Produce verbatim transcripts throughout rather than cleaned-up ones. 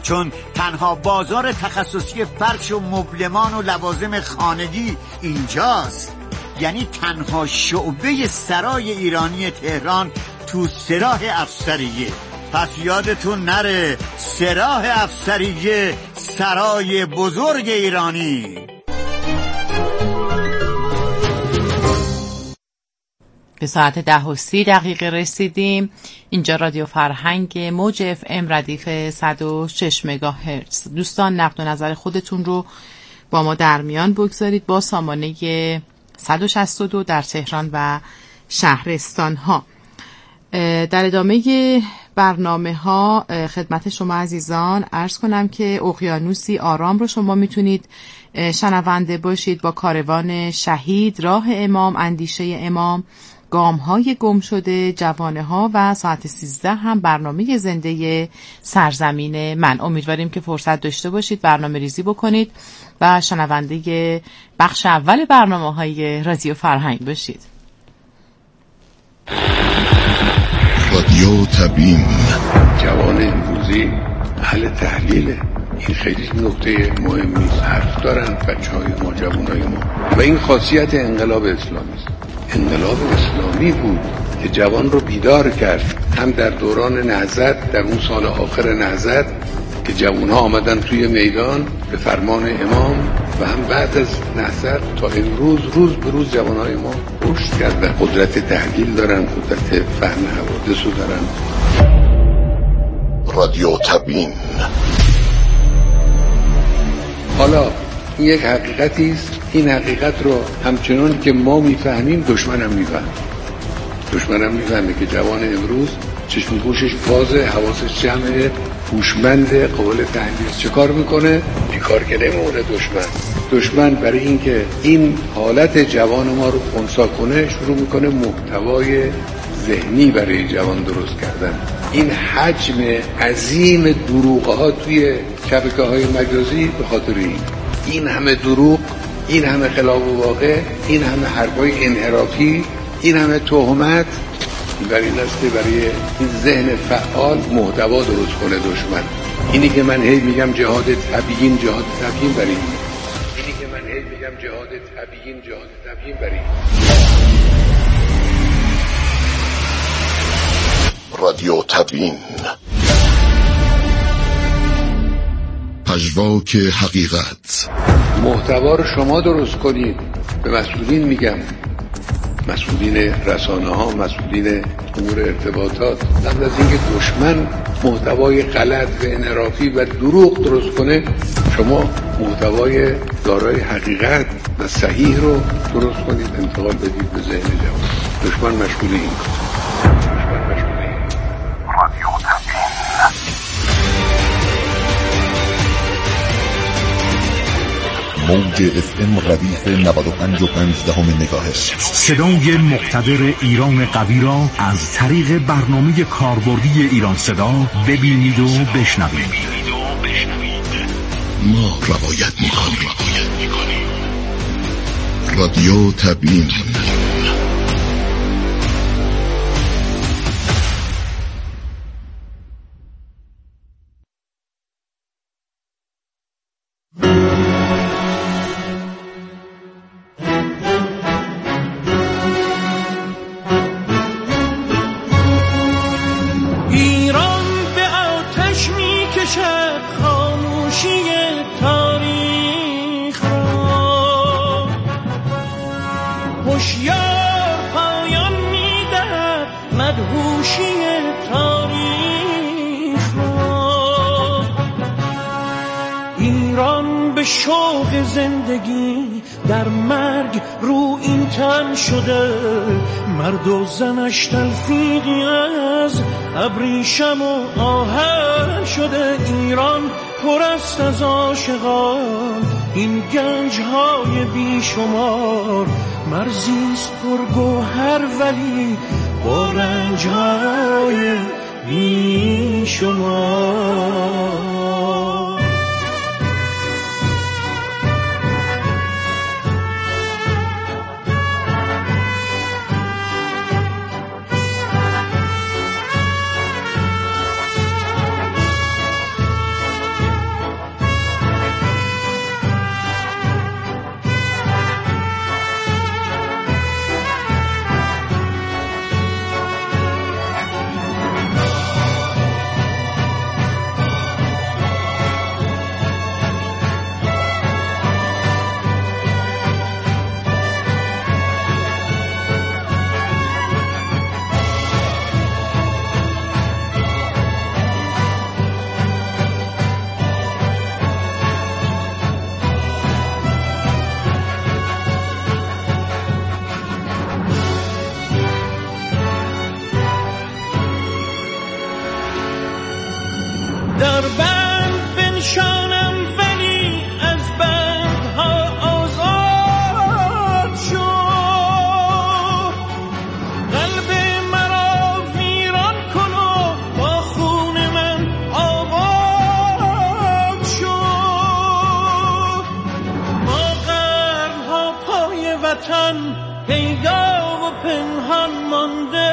چون تنها بازار تخصصی فرش و مبلمان و لوازم خانگی اینجاست. یعنی تنها شعبه سرای ایرانی تهران تو سراح افسریه. پس یادتون نره، سراح افسریه، سرای بزرگ ایرانی. به ساعت ده و سی دقیقه رسیدیم. اینجا رادیو فرهنگ موج اف ام ردیف صد و شش مگاهرتز. دوستان نقد و نظر خودتون رو با ما در میان بگذارید با سامانه صد و شصت و دو در تهران و شهرستان ها. در ادامه برنامه ها خدمت شما عزیزان عرض کنم که اقیانوسی آرام رو شما میتونید شنونده باشید با کاروان شهید، راه امام، اندیشه امام، گام های گم شده، جوانه ها و ساعت سیزده هم برنامه زنده سرزمین من. امیدواریم که فرصت داشته باشید برنامه ریزی بکنید و شنونده بخش اول برنامه های رادیو فرهنگ باشید. رادیو تبیین. جوان امروزی اهل تحلیله، این خیلی نکته مهمی است. حرف دارن بچه های ما، جوان های ما، و این خاصیت انقلاب اسلامی است. انقلاب اسلامی بود که جوان رو بیدار کرد، هم در دوران نهضت، در اون سال آخر نهضت که جوان ها آمدن توی میدان به فرمان امام، و هم بعد از نهضت تا امروز روز به روز جوان های ما رشد کردن، قدرت تحلیل دارن، قدرت فهم حوادث رو دارن. رادیو تبیین. حالا این یک حقیقتی است، این حقیقت رو همچنان که ما میفهمیم دشمن هم میفهمه. دشمن هم میفهمه که جوان امروز چشم گوشش بازه، حواسش جمعه، هوشمند، قابل تحلیل. چه کار میکنه؟ بیکار که نمیمونه دشمن. دشمن برای اینکه این حالت جوان ما رو خنثی کنه شروع میکنه محتوای ذهنی برای جوان درست کردن. این حجم عظیم دروغ‌ها توی شبکه‌های مجازی به خاطر این این همه دروغ، این همه خلاف واقع، این همه حرفای انحرافی، این همه تهمت، برای این است که برای این ذهن فعال محتوا درست کنه دشمن. اینی که من هی میگم جهاد تبیین، جهاد تبیین برای این اینی که من هی میگم جهاد تبیین، جهاد تبیین برای این رادیو تبیین. پژواک حقیقت. محتوا رو شما درست کنید. به مسئولین میگم، مسئولین رسانه ها، مسئولین امور ارتباطات، قبل از اینکه دشمن محتوای غلط و انحرافی و دروغ درست کنه، شما محتوای دارای حقیقت و صحیح رو درست کنید، انتقال بدید به ذهن جوان. دشمن مشغول این دشمن مشغول این رادیو تبیین. موج اف ام ردیف نود و پنج و پنج دهم مگاهرتز. صدای مقتدر ایران قوی را از طریق برنامه کاربردی ایران صدا ببینید و بشنوید. ما روایت می‌کنیم. رادیو تبیین. مرد و زنش تلفیقی از ابریشم و آهن شده. ایران پر است از عاشقان، این گنج‌های بیشمار. مرزیست پرگوهر ولی با رنج‌های بیشمار. وطن پیدا و پنهان مانده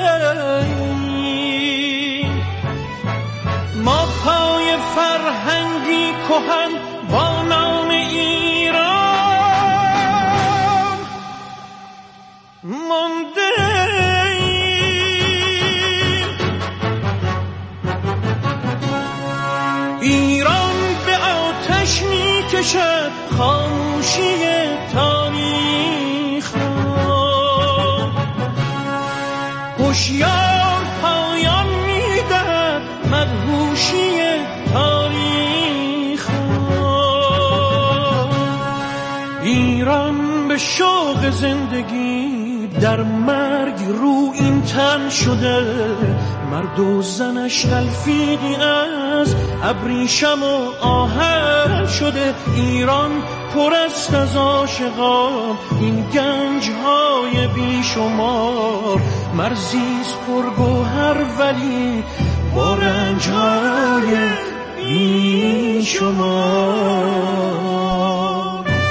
ما پای فرهنگی کهن با نام ایران مانده ایران به آتش می کشد خاموشی تاریخ را هوشیار پایان می دهد مدهوشی تاریخ را ایران به شوق زندگی در مرگ رو این تن شده مرد و زنش تلفیقی از ابریشم و آهن شده ایران پر است از عاشقان این گنج‌های بیشمار مرزیست پرگوهر ولی با رنج‌های بیشمار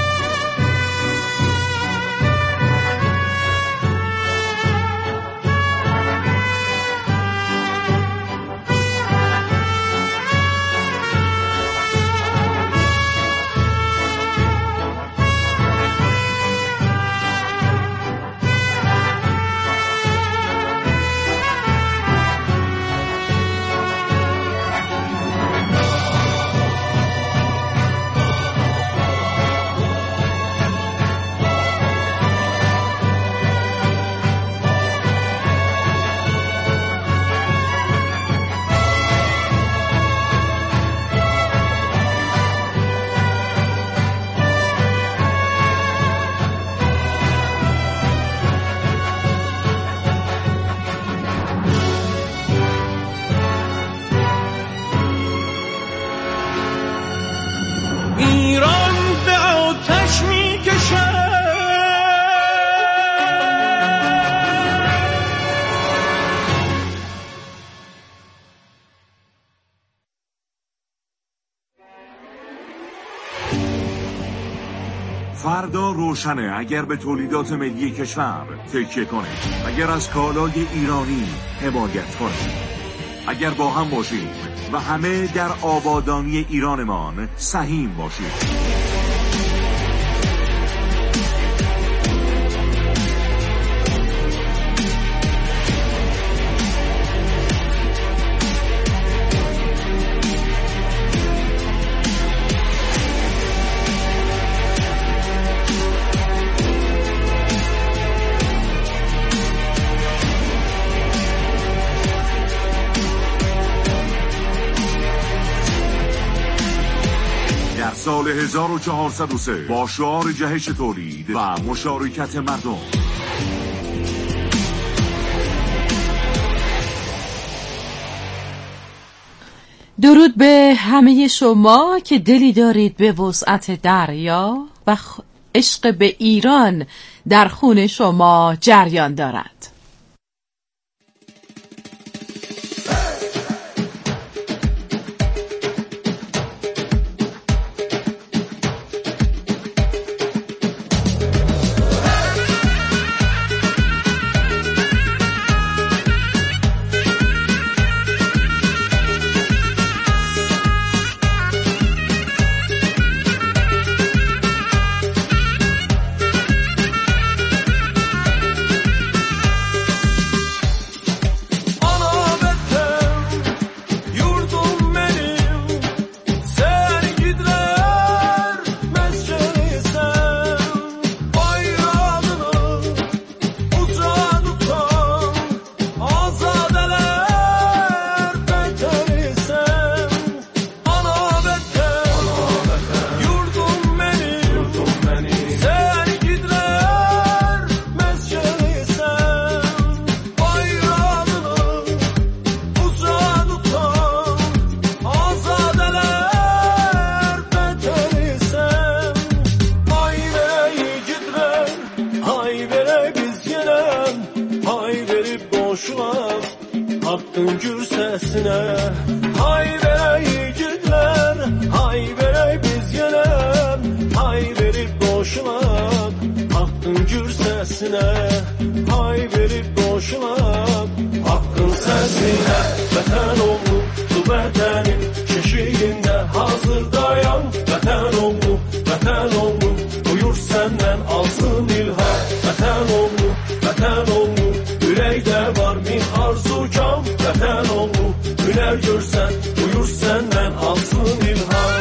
فردا روشنه اگر به تولیدات ملی کشور تکیه کنه، اگر از کالای ایرانی حمایت کنه، اگر با هم باشیم و همه در آبادانی ایرانمان سهیم باشیم. سال هزار و چهارصد و سه با شعار جهش تولید و مشارکت مردم درود به همه شما که دلی دارید به وسعت دریا و عشق به ایران در خون شما جریان دارد. Hakkın gür sesine hay verey yiğitler, hay verey biz gelem, hay verip boşuna Hakkın gür sesine sesine, hay verip boşuna. Hakkın sesine, vətən oğlu, bu vətənin keşiyinde hazır dayan. Vətən oğlu, vətən oğlu, buyur senden alsın ilham. Vətən oğlu, vətən oğlu, ürəkdə var min arzu kam. Vətən oğlu, hünər görsən, buyur senden alsın ilham.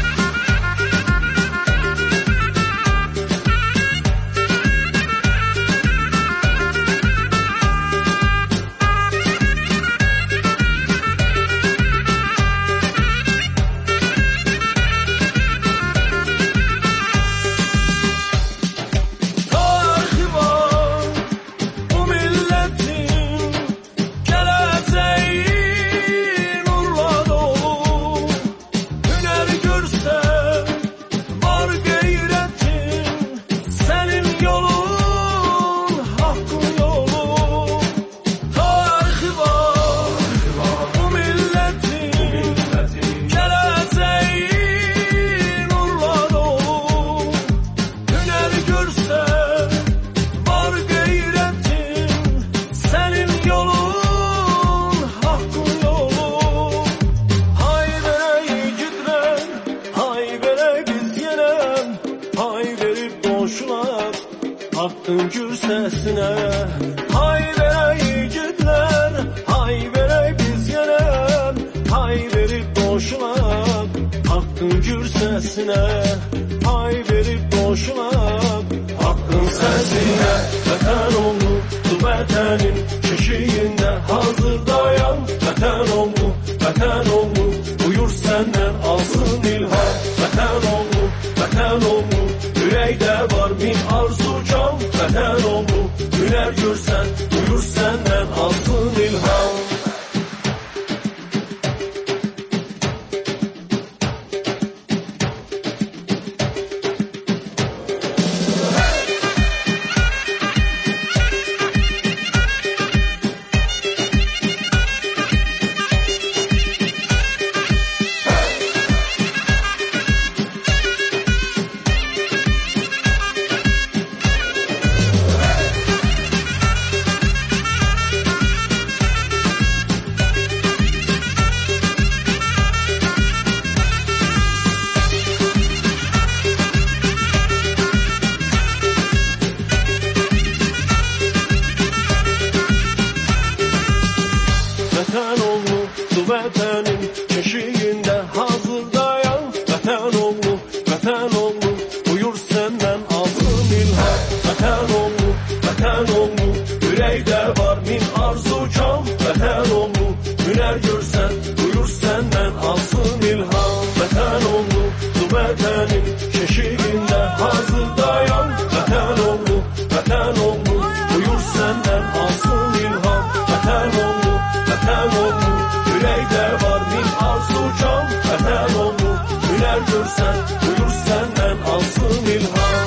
Hakkın gür sesine, hay verey yiğitler, hay verey biz yerem, hay verip boşuna. Hakkın gür sesine, hay verip boşuna. Hakkın sesine, vətən oğlu, bu vətənin keşiyinde hazır dayan. Vətən oğlu, vətən oğlu, buyur senden alsın ilham. Vətən oğlu, vətən oğlu, ürəkdə var min arzu kam. Vətən oğlu, hünər görsən, buyur senden alsın ilham. Vətən oğlu, bu vətənin keşiyinde hazır dayan. Vətən oğlu, vətən oğlu, buyur senden alsın ilham. Vətən oğlu, vətən oğlu, ürəkdə var min arzu kam. Vətən oğlu, hünər görsən, buyur senden alsın ilham. Vətən oğlu, bu vətənin keşiyinde hazır dayan. Vətən oğlu, vətən oğlu, buyur senden alsın ilham. Vətən oğlu, vətən oğlu, ürəkdə var min arzu kam. Vətən oğlu, hünər görsən, buyur senden alsın ilham.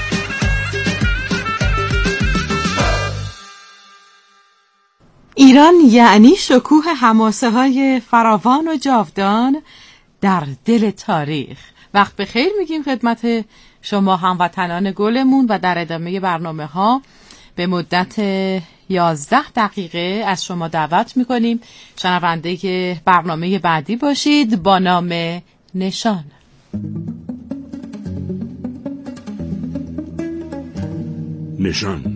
ایران یعنی شکوه حماسه‌های فراوان و جاودان در دل تاریخ. وقت بخیر میگیم خدمت شما هموطنان گلمون و در ادامه برنامه ها به مدت یازده دقیقه از شما دعوت میکنیم شنونده برنامه بعدی باشید با نام نشان. نشان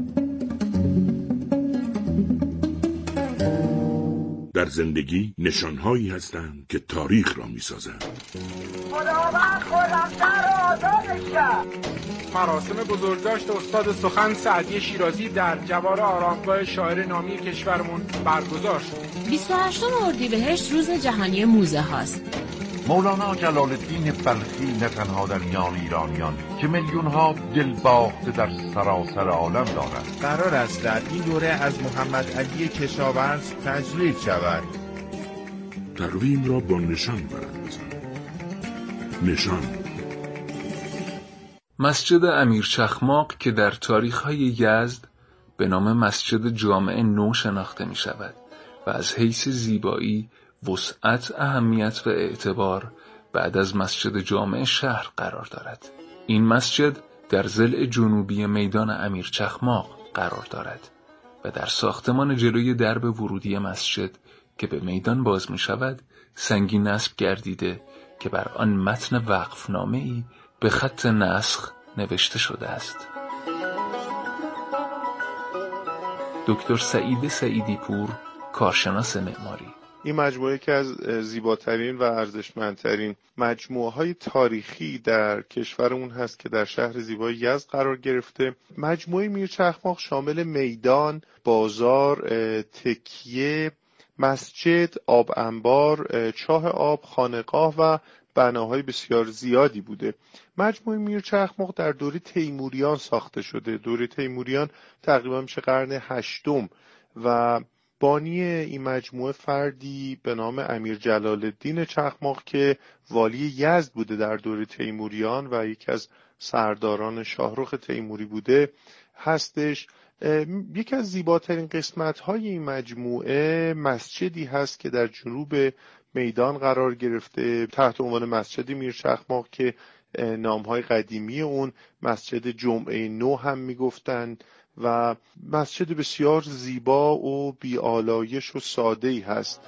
در زندگی نشانهایی هستند که تاریخ را می‌سازند. خداوند خرم‌تر را آزادش کرد. مراسم بزرگداشت استاد سخن سعدی شیرازی در جوار آرامگاه شاعر نامی کشورمون برگزار شد. بیست و هشتم اردیبهشت روز جهانی موزه هاست. مولانا جلال الدین بلخی نه تنها در میان ایرانیان که میلیون ها دل باخته در سراسر عالم دارد. قرار است در این دوره از محمد علی کشاورز تجلیل شود. تقویم را با نشان براندازند. نشان مسجد امیر چخماق که در تاریخ‌های یزد به نام مسجد جامع نو شناخته می شود و از حیث زیبایی، وسعت، اهمیت و اعتبار بعد از مسجد جامع شهر قرار دارد. این مسجد در ضلع جنوبی میدان امیر چخماق قرار دارد و در ساختمان جلوی درب ورودی مسجد که به میدان باز می شود سنگی نصب گردیده که بر آن متن وقفنامه‌ای به خط نسخ نوشته شده است. دکتر سعید سعیدی پور، کارشناس معماری: این مجموعه که از زیباترین و ارزشمندترین مجموعه های تاریخی در کشورمون هست که در شهر زیبای یزد قرار گرفته. مجموعه میرچخماق شامل میدان، بازار، تکیه، مسجد، آب انبار، چاه آب، خانقاه و بناهای بسیار زیادی بوده. مجموعه میرچخماق در دوره تیموریان ساخته شده. دوره تیموریان تقریبا میشه قرن هشتم و بانی این مجموعه فردی به نام امیر جلال الدین چخماق که والی یزد بوده در دوره تیموریان و یکی از سرداران شاهرخ تیموری بوده هستش. یکی از زیباترین قسمت‌های این مجموعه مسجدی هست که در جنوب میدان قرار گرفته تحت عنوان مسجد میرچخماق که نام‌های قدیمی اون مسجد جمعه نو هم میگفتند و مسجد بسیار زیبا و بی‌آلایش و ساده‌ای هست.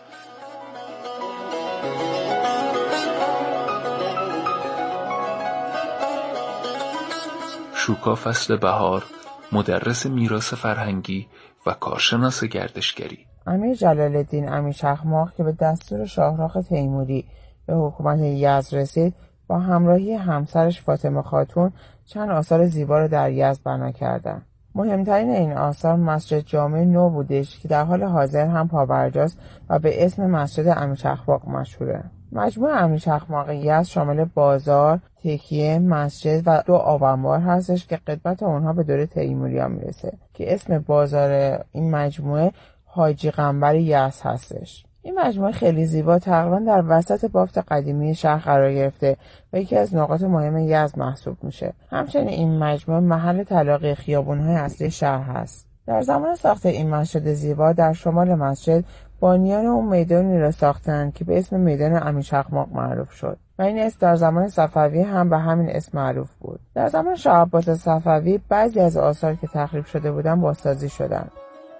شوکا فصل بهار، مدرس میراث فرهنگی و کارشناس گردشگری: امیر جلال الدین امیر چخماق که به دستور شاهرخ تیموری به حکومت یزد رسید با همراهی همسرش فاطمه خاتون چند آثار زیبا را در یزد بنا کردند. مهمترین این آثار مسجد جامع نو بودش که در حال حاضر هم پابرجاست و به اسم مسجد امیر چخماق مشهوره. مجموعه امیر چخماق یزد شامل بازار، تکیه، مسجد و دو آب انبار هستش که قدمت اونها به دوره تیموریان میرسه که اسم بازار این مجموعه حاجی قنبر یزد هستش. این مجموعه خیلی زیبا تقریبا در وسط بافت قدیمی شهر قرار گرفته و یکی از نقاط مهم یزد محسوب میشه. همچنین این مجموعه محل تلاقی خیابون‌های اصلی شهر هست. در زمان ساخت این مسجد زیبا در شمال مسجد بانیان اون میدانی را ساختند که به اسم میدان امیر چخماق معروف شد و این اسم در زمان صفوی هم به همین اسم معروف بود. در زمان شاه عباس صفوی بعضی از آثار که تخریب شده بودند بازسازی شدند.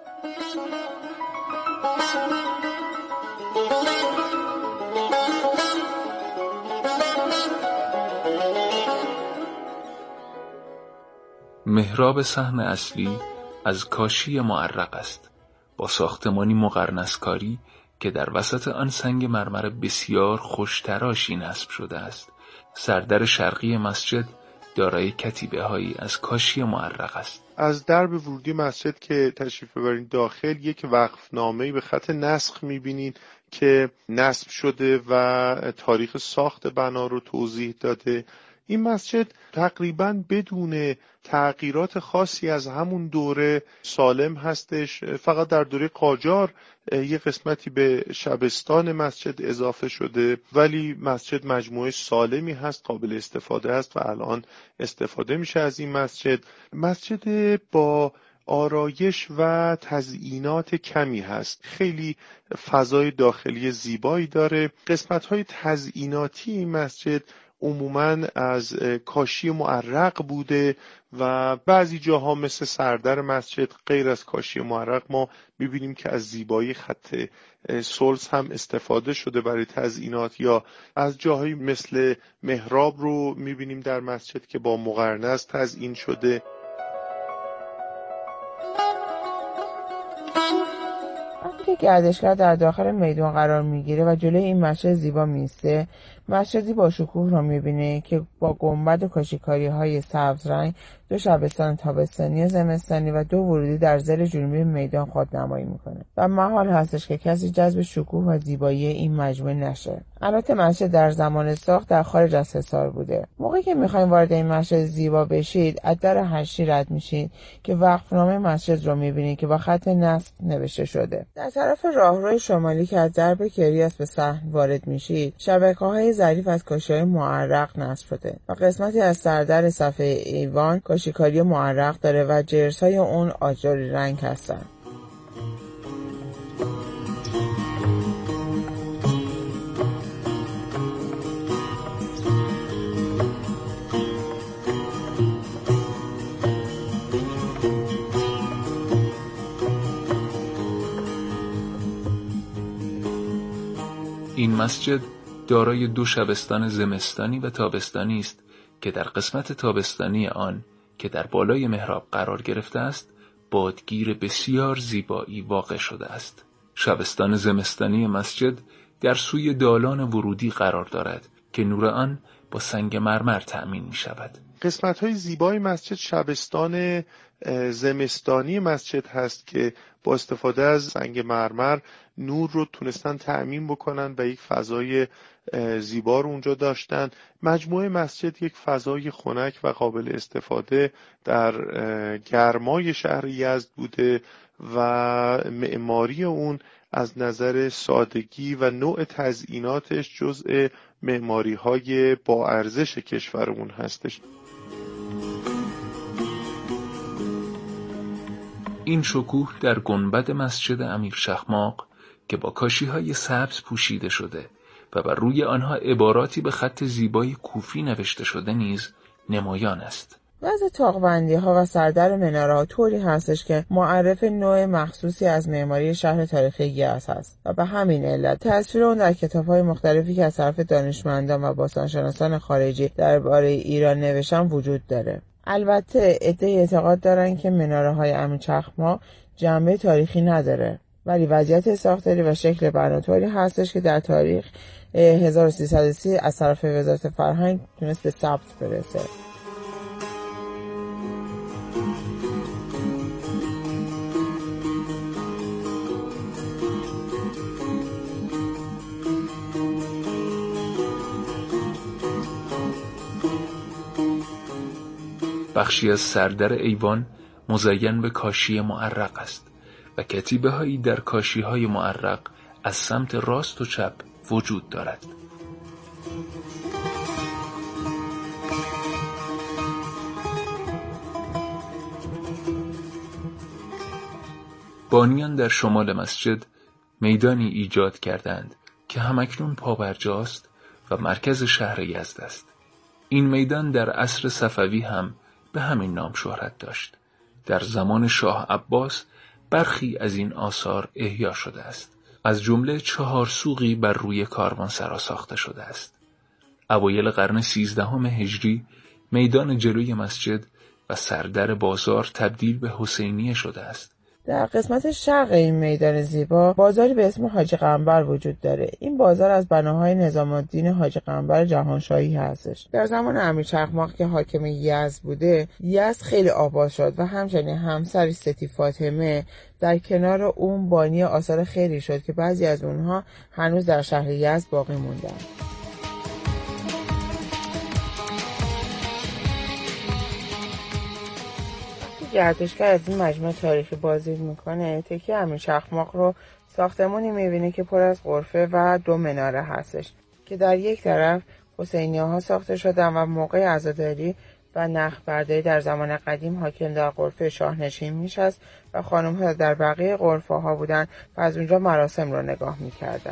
محراب صحن اصلی از کاشی معرق است با ساختمانی مقرنسکاری که در وسط آن سنگ مرمر بسیار خوشتراشی نصب شده است. سردر شرقی مسجد دارای کتیبه هایی از کاشی معرق است. از درب ورودی مسجد که تشریف ببرین داخل یک وقفنامه‌ای به خط نسخ می‌بینید که نصب شده و تاریخ ساخت بنا رو توضیح داده. این مسجد تقریباً بدون تغییرات خاصی از همون دوره سالم هستش. فقط در دوره قاجار یه قسمتی به شبستان مسجد اضافه شده ولی مسجد مجموعه سالمی هست، قابل استفاده است و الان استفاده میشه از این مسجد. مسجد با آرایش و تزیینات کمی هست، خیلی فضای داخلی زیبایی داره. قسمت‌های تزییناتی این مسجد عموماً از کاشی معرق بوده و بعضی جاها مثل سردر مسجد غیر از کاشی معرق ما می‌بینیم که از زیبایی خط سلس هم استفاده شده برای تزیینات، یا از جاهایی مثل محراب رو می‌بینیم در مسجد که با مقرنس تزیین شده. وقتی که گردشگر در داخل میدان قرار میگیره و جلوی این مسجد زیبا میسته، مسجدی با شکوه رو میبینه که با گنبد و کاشیکاری های سبز رنگ، دو شبستان تابستانی زمستانی و دو ورودی در ضلع جنوبی میدان خودنمایی میکنه و محال هستش که کسی جذب شکوه و زیبایی این مجموعه نشه. البته مسجد در زمان ساخت در خارج از حصار بوده. موقعی که میخواین وارد این مسجد زیبا بشید، از در هشتی رد میشید که وقفنامه مسجد رو میبینید که با خط نسخ نوشته شده. در طرف راهروی شمالی که از درب کریاس به صحن وارد میشید، شبکه‌های ظریف از کاشی‌های معرق نصب شده و قسمتی از سردر صفحه ایوان کاشیکاری معرق داره و جرس‌های اون آجری رنگ هستن. مسجد دارای دو شبستان زمستانی و تابستانی است که در قسمت تابستانی آن که در بالای محراب قرار گرفته است بادگیر بسیار زیبایی واقع شده است. شبستان زمستانی مسجد در سوی دالان ورودی قرار دارد که نور آن با سنگ مرمر تأمین می شود. قسمت های زیبای مسجد شبستان زمستانی مسجد هست که با استفاده از سنگ مرمر نور رو تونستن تأمین بکنن و یک فضای زیبا رو اونجا داشتن. مجموعه مسجد یک فضای خنک و قابل استفاده در گرمای شهر یزد بوده و معماری اون از نظر سادگی و نوع تزییناتش جزء معماری های با ارزش کشورمون هستش. این شکوه در گنبد مسجد امیر چخماق که با کاشی‌های سبز پوشیده شده و بر روی آنها عباراتی به خط زیبای کوفی نوشته شده نیز نمایان است. وضع طاق‌بندی‌ها و سردر مناره‌ها طوری هستش که معرف نوع مخصوصی از معماری شهر تاریخی یزد است و به همین علت تصویر اون در کتاب‌های مختلفی که از طرف دانشمندان و باستانشناسان خارجی درباره ایران نوشتن وجود داره. البته عده‌ای اعتقاد دارن که مناره‌های امیر چخماق جنبه تاریخی نداره، ولی وضعیت ساختاری و شکل بناطوری هستش که در تاریخ هزار و سیصد و سی از طرف وزارت فرهنگ تونست به ثبت برسه. بخشی از سردر ایوان مزین به کاشی معرق است و کتیبه هایی در کاشی های معرق از سمت راست و چپ وجود دارد. بانیان در شمال مسجد میدانی ایجاد کردند که همکنون پابرجاست و مرکز شهر یزد است. این میدان در عصر صفوی هم به همین نام شهرت داشت. در زمان شاه عباس برخی از این آثار احیا شده است. از جمله چهار سوقی بر روی کاروانسرا ساخته شده است. اوایل قرن سیزدهم هجری میدان جلوی مسجد و سردر بازار تبدیل به حسینیه شده است. در قسمت شرق این میدان زیبا بازاری به اسم حاجی قنبر وجود داره. این بازار از بناهای نظام الدین حاجی قنبر جهانشاهی هستش. در زمان امیر چخماق که حاکم یزد بوده، یزد خیلی آباد شد و همچنین همسر ستی فاطمه در کنار اون بانی آثار خیلی شد که بعضی از اونها هنوز در شهر یزد باقی موندن. گردشگر از این مجموعه تاریخی بازدید میکنه، تکیه امیر چخماق رو ساختمانی میبینه که پر از غرفه و دو مناره هستش که در یک طرف حسینیه ها ساخته شدن و موقع عزاداری و نخل برداری در زمان قدیم حاکم در غرفه شاهنشین میشست و خانم ها در بقیه غرفه ها بودن و از اونجا مراسم رو نگاه میکردن.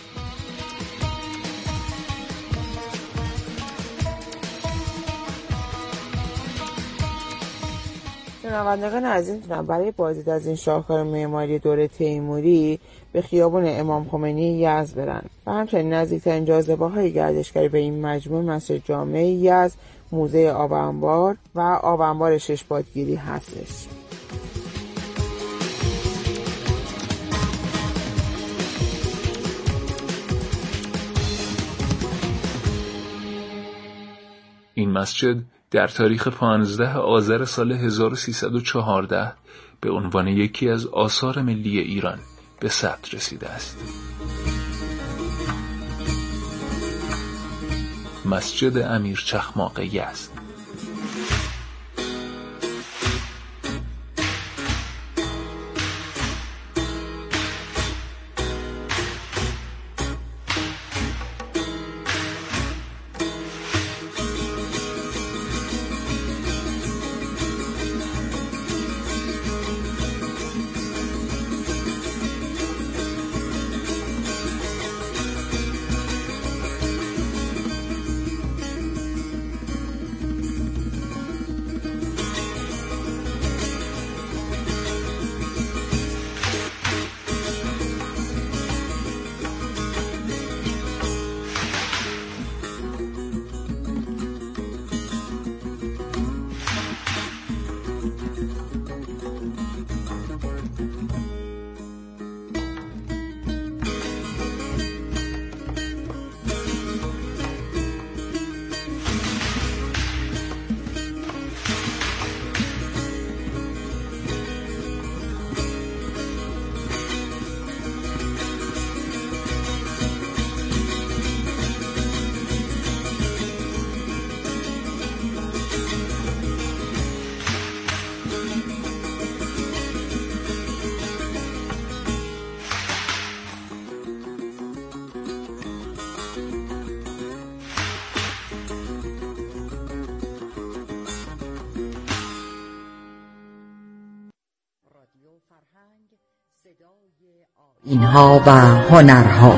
شنوندگان عزیز میتونن برای بازدید از این شاهکار معماری دوره تیموری به خیابان امام خمینی یزد برن و همچنین نزدیکترین جاذبه‌های گردشگری به این مجموعه مسجد جامع یزد، موزه آب انبار و آب انبار شش بادگیری هستش. این مسجد در تاریخ پانزده آذر سال هزار و سیصد و چهارده به عنوان یکی از آثار ملی ایران به ثبت رسیده است. مسجد امیر چخماق یزد. اینها و هنرها.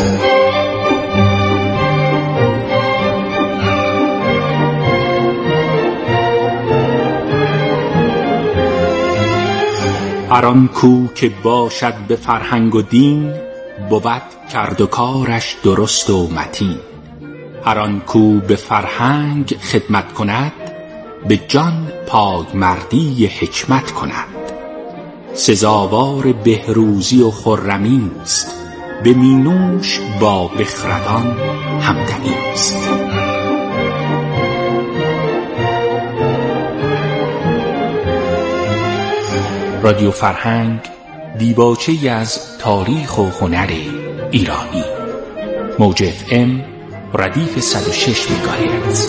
هر آن کو که باشد به فرهنگ و دین، بود کرد و کارش درست و متین. هر آن کو به فرهنگ خدمت کند، به جان پای مردی حکمت کند. سزاوار بهروزی و خرمی است، به مینوش با بخردان همدمی است. رادیو فرهنگ، دیباچه‌ای از تاریخ و هنر ایرانی. موج اف ام ردیف صد و شش مگاهرتز.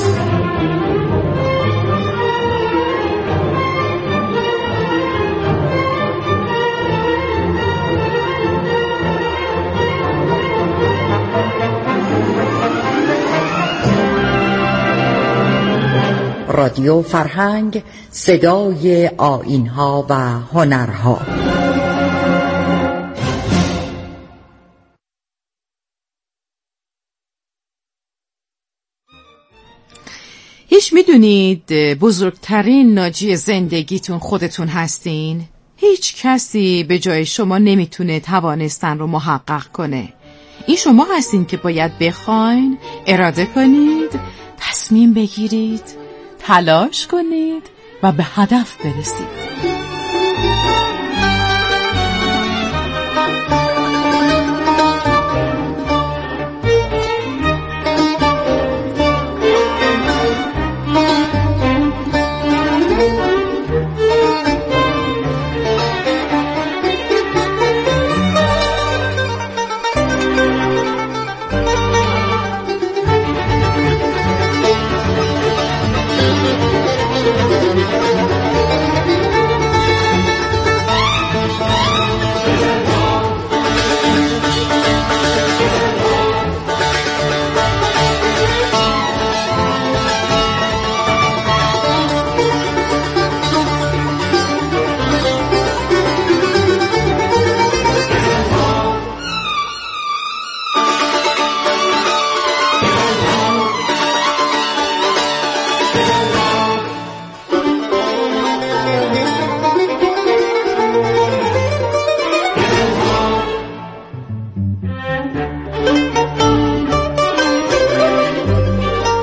رادیو فرهنگ، صدای آیین‌ها و هنرها. هیچ میدونید بزرگترین ناجی زندگیتون خودتون هستین؟ هیچ کسی به جای شما نمیتونه توانستن رو محقق کنه. این شما هستین که باید بخواین، اراده کنید، تصمیم بگیرید، تلاش کنید و به هدف برسید.